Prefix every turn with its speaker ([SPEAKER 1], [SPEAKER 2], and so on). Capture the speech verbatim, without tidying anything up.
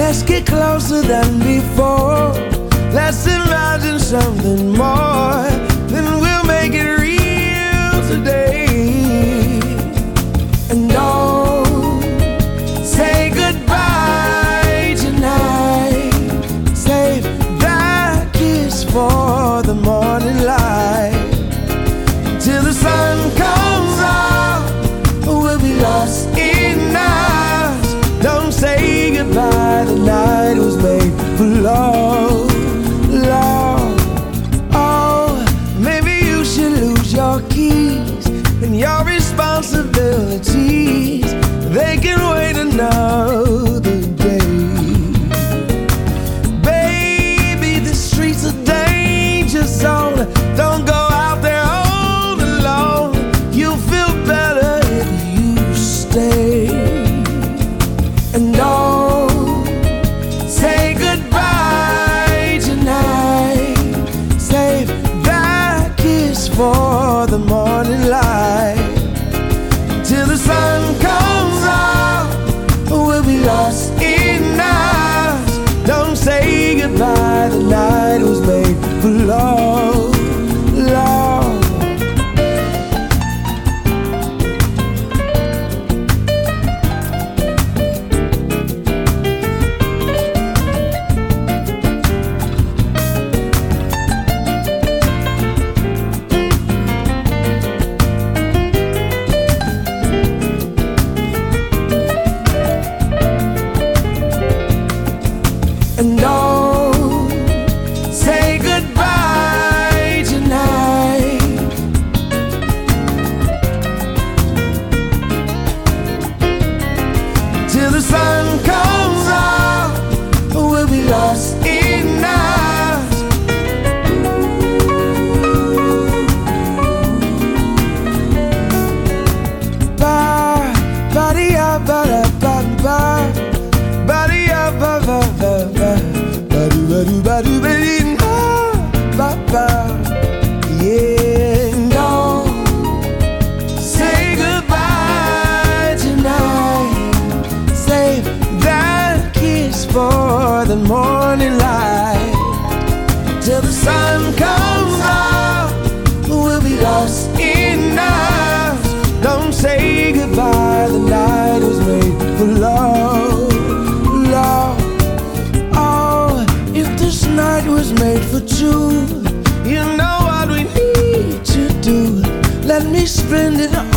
[SPEAKER 1] Let's get closer than before. Let's imagine something more. Then we'll make it real today. And don't say goodbye tonight. Save that kiss for the morning light. Till the sun comes up, we'll be lost in us. Don't say goodbye, the night was made for love, love. Oh, maybe you should lose your keys and your responsibilities. They can wait another day. Baby, the streets are danger zone. Don't go out there all alone. You'll feel better if you stay. And don't say goodbye tonight. Save that kiss for the morning light. Till the sun comes up, we'll be lost in us. Don't say goodbye, the night was made for love, love. And don't say goodbye tonight. Till the sun comes up, we'll be lost in us. Ba, ba-dee-ya, ba-da-ba-ba. Ba-dee-ya, ba-ba-ba-ba. Ba-do-ba-do-ba-do-ba-dee-ba-ba. Yeah, don't say goodbye tonight. Save that kiss for the morning light. Till the sun comes up, we'll be lost in us. Don't say goodbye, the night was made for love, love. Oh, if this night was made for two, you know what we need to do. Let me spend it